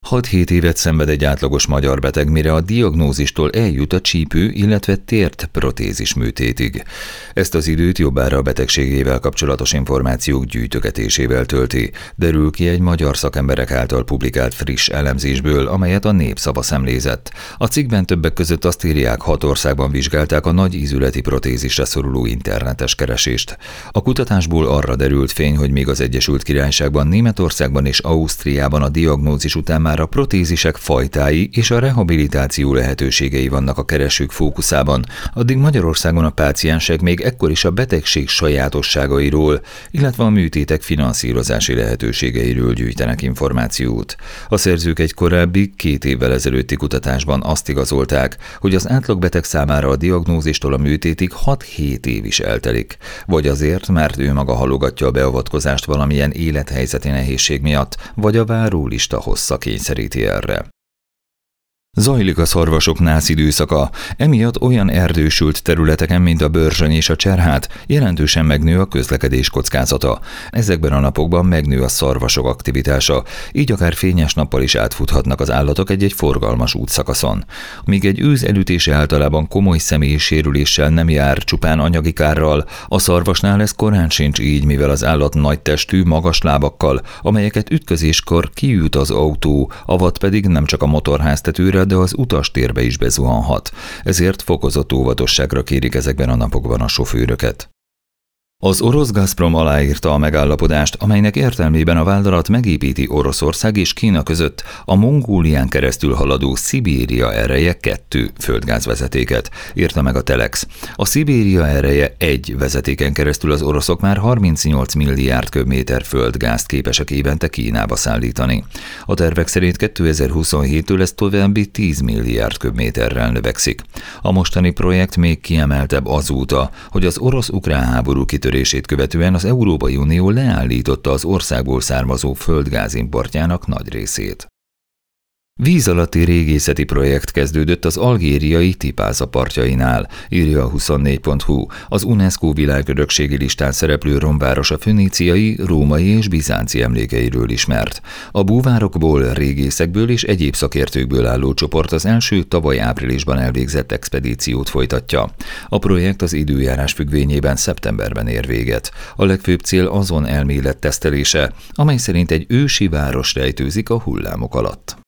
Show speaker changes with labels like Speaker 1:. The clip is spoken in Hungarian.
Speaker 1: 6-7 évet szenved egy átlagos magyar beteg, mire a diagnózistól eljut a csípő, illetve tért protézis műtétig. Ezt az időt jobbára a betegségével kapcsolatos információk gyűjtögetésével tölti, derül ki egy magyar szakemberek által publikált friss elemzésből, amelyet a Népszava szemlézett. A cikkben többek között azt írják, 6 országban vizsgálták a nagy ízületi protézisre szoruló internetes keresést. A kutatásból arra derült fény, hogy míg az Egyesült Királyságban, Németországban és Ausztriában a diagnózis után már a protézisek fajtái és a rehabilitáció lehetőségei vannak a keresők fókuszában, addig Magyarországon a páciensek még ekkor is a betegség sajátosságairól, illetve a műtétek finanszírozási lehetőségeiről gyűjtenek információt. A szerzők egy korábbi, 2 évvel ezelőtti kutatásban azt igazolták, hogy az átlagbeteg számára a diagnózistól a műtétig 6-7 év is eltelik. Vagy azért, mert ő maga halogatja a beavatkozást valamilyen élethelyzeti nehézség miatt, vagy a várólista hossza kényszeríti erre. Zajlik a szarvasok nász időszaka, emiatt olyan erdősült területeken, mint a Börzsöny és a Cserhát, jelentősen megnő a közlekedés kockázata. Ezekben a napokban megnő a szarvasok aktivitása, így akár fényes nappal is átfuthatnak az állatok egy-egy forgalmas útszakaszon. Míg egy őz elütése általában komoly személyi sérüléssel nem jár, csupán anyagi kárral, a szarvasnál ez korán sincs így, mivel az állat nagy testű, magas lábakkal, amelyeket ütközéskor kiüt az autó, avatt pedig nem csak a motorháztetőre, de az utastérbe is bezuhanhat. Ezért fokozott óvatosságra kérik ezekben a napokban a sofőröket. Az orosz Gazprom aláírta a megállapodást, amelynek értelmében a vállalat megépíti Oroszország és Kína között a Mongólián keresztül haladó Szibéria ereje 2 földgázvezetéket, írta meg a Telex. A Szibéria ereje 1 vezetéken keresztül az oroszok már 38 milliárd köbméter földgázt képesek évente Kínába szállítani. A tervek szerint 2027-től ez további 10 milliárd köbméterrel növekszik. A mostani projekt még kiemeltebb azóta, hogy az orosz-ukrán háború kitörését követően az Európai Unió leállította az országból származó földgáz importjának nagy részét. Víz alatti régészeti projekt kezdődött az algériai Tipáza partjainál, írja a 24.hu. Az UNESCO világörökségi listán szereplő romváros a föníciai, római és bizánci emlékeiről ismert. A búvárokból, régészekből és egyéb szakértőkből álló csoport az első tavaly áprilisban elvégzett expedíciót folytatja. A projekt az időjárás függvényében szeptemberben ér véget. A legfőbb cél azon elmélet tesztelése, amely szerint egy ősi város rejtőzik a hullámok alatt.